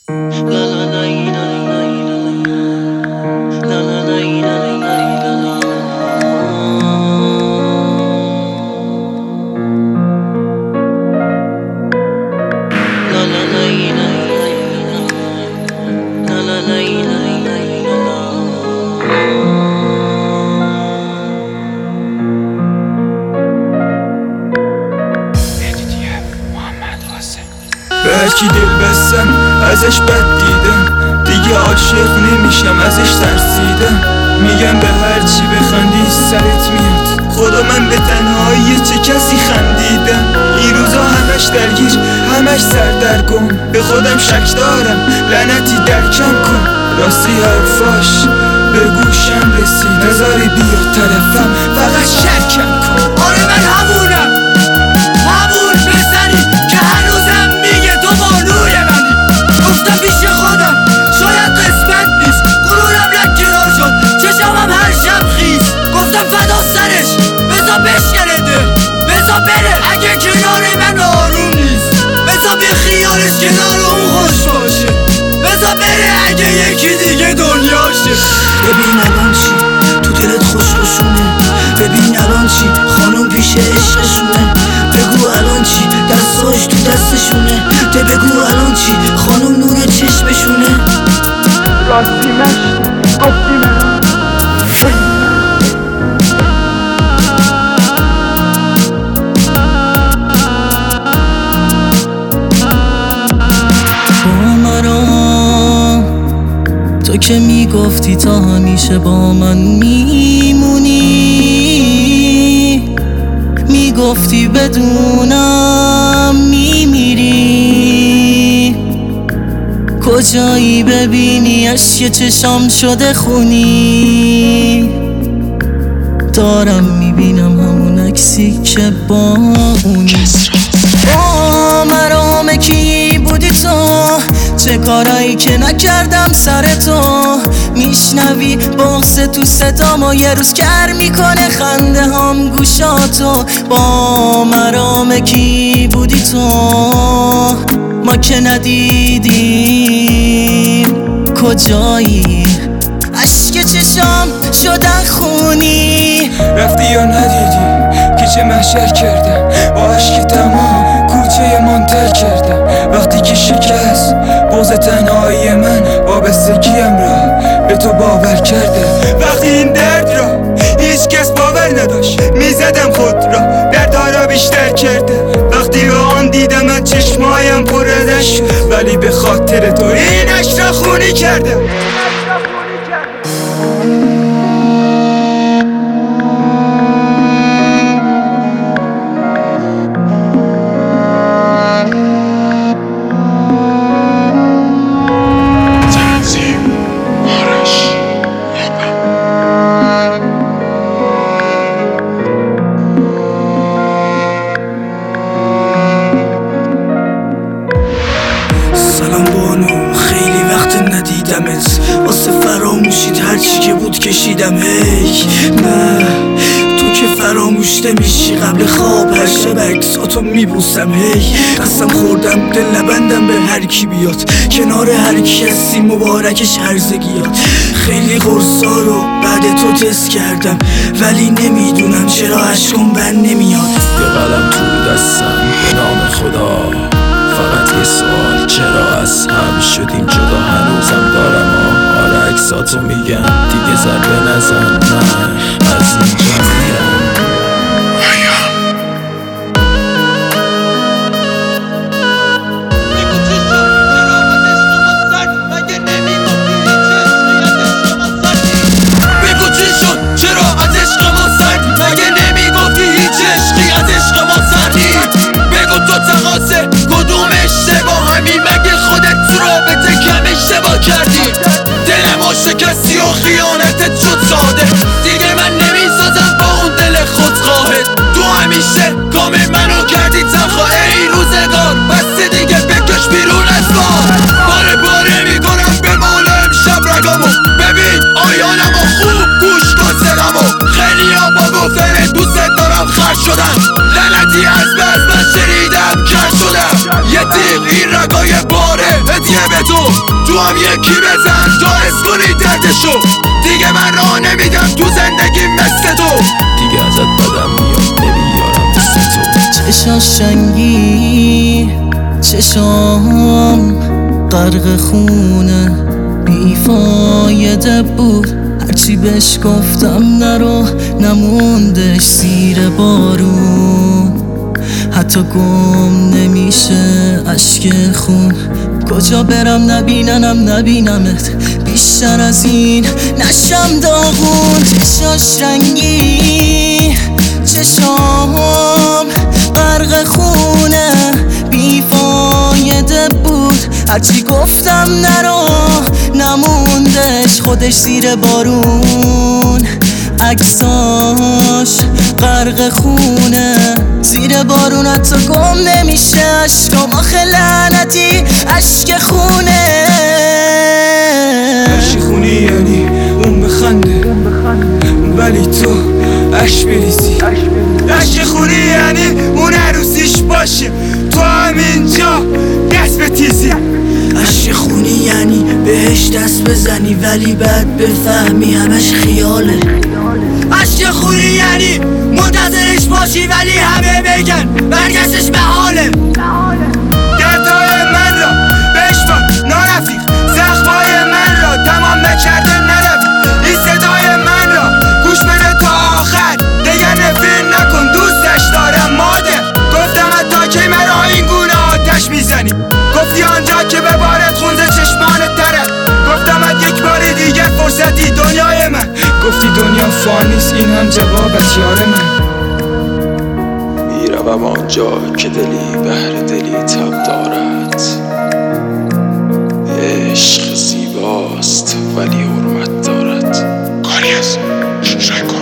به هرکی دل بستم ازش بد دیدم، دیگه عاشق نمیشم ازش ترسیدم. میگم به هرچی بخندی سرت میاد، خدا من به تنهایی چه کسی خندیدم. این روزا همش درگیر همش سردرگم، به خودم شک دارم لعنتی درکم کن. راستی حرفاش به گوشم رسید، نذاری بیا طرفم فقط شرکم کن. آره من همونم، همون پسری که هنوزم میگه تو بانوی منی. گفتم پیش خودم شاید قسمت نیست، غرورم لکه‌دار شد، چشمم هر شب خیس. گفتم فدا سرش، بزا بشکنه دل، بزا بره اگه کنار من آروم نیست، بزا به خیالش کنار اون خوش باشه، بزا بره اگه یکی دیگه دنیاشه. ببین الان چی تو دلت خوشخوشونه، ببین الان چی خانم پیش عشقشونه. بگو الان چی دستاش تو دستشونه، ده بگو الان چی خانم نور چشمشونه. راستی مشت گفتی من تو که میگفتی تا همیشه با من میمونی، میگفتی بدونم میمیری. کجایی ببینی اشک چشام شده خونی، دارم میبینم همون عکسی که با اونی. مرام کی بودی تو، چه کارایی که نکردم سر تو. میشنوی بغض تو صدامو، یه روز کر میکنه خنده هم گوشاتو. با مرام کی بودی تو، ما که ندیدیم کجایی، اشک چشام شدن خونی. رفتی یا ندیدی که چه محشر کردم، با عشق تمام کوچه من تر کردم. وقتی که شکست بغض تنهایی من، وابستگیم را به تو باور کرده. وقتی این درد را هیچ کس باور نداشت، میزدم خود را دردها بیشتر کرده. وقتی با آن دیدم من چشمایم پر ازش شد، ولی به خاطر تو این عشق را خونی کردم. سلام بانو، خیلی وقت ندیدمت، واسه فراموشید هرچی که بود کشیدم. هی نه تو که فراموش نمیشی، قبل خواب هر شب عکساتو میبوسم. هی قسم خوردم دل نبندم به هر کی بیاد، کنار هر کسی مبارکش هرزگیات. خیلی قرصا رو بعد تو تست کردم، ولی نمیدونم چرا عشقم بند نمیاد. یه قلم تو دستم به نام خدا، فقط یه سوال، چرا از هم شدیم جدا؟ هنوزم دارم آره عکساتو میگم، دیگه ضربه نزن، نه از اینجا میرم. بگو چی شد چرا از عشق ما سردی، مگه نمیگفتی هیچ عشقی از عشق ما سردی. بگو تو تقاصه کدوم اشتباه همی، مگه خودت تو رابطه کم اشتباه کردی. دلمو شکستی و خیانتت شد ساده، دیگه من نمیسازم با اون دل خودخواهت. تو همیشه کام منو کردی تنخوا، ای روزگار بسته دیگه بکش بیرون از بار. باره باره میکنم به مالا امشب رگامو، ببین آیانمو خوب گوش کن صدامو. خیلی ها با گفتن دوست دارم خرج شدن، لعنتی از بس من شنیدم کر شدم. یه تیغ این رگای باره هدیه میزنه به تو هم یکی بزن تا حس کنی دردشو. دیگه من راه نمیدم تو زندگی مثل تو. دیگه ازت بدم میاد نمیارم مثل تو. چشاش رنگی چشام غرق خونه بیفایده بود. هرچی بهش گفتم نرو نموندش زیر بارون. حتی گم نمیشه اشک خون. کجا برم نبینمت بیشتر از این نشم داغون. چشاش رنگی چشام غرق خونه بیفایده بود. هرچی گفتم نرو نموندش خودش زیر بارون. عکساش غرق خونه زیر بارون. حتی گم نمیشه اشکام آخه لعنتی اشک خونه. اشک خونی یعنی اون بخنده ولی تو اشک بریزی. اشک خونی یعنی اون عروسیش باشه تو همینجا دست بتیزی. اشک خونی یعنی بهش دست بزنی ولی بعد بفهمی همش خیاله. اشک خونی یعنی منتظرش باشی ولی همه بگن برگشتش به حاله. دردهای من را بشمار نارفیق، زخمای من را تمام نکرده نروی. این صدای من را گوش بده تا آخر دیگر نفرین نکن دوستش دارم مادر. گفتم حتی که مرا این گونه آتش میزنی. گفتی آنجا که به بارت خونده چشمان تره. گفتم یک بار دیگر فرصتی دنیای من. گفتی دنیا فانیست این هم جوابت یار من. میروم آنجا که دلی بهر دلی تب دارد. عشق زیباست ولی حرمت دارد. کاری از شاید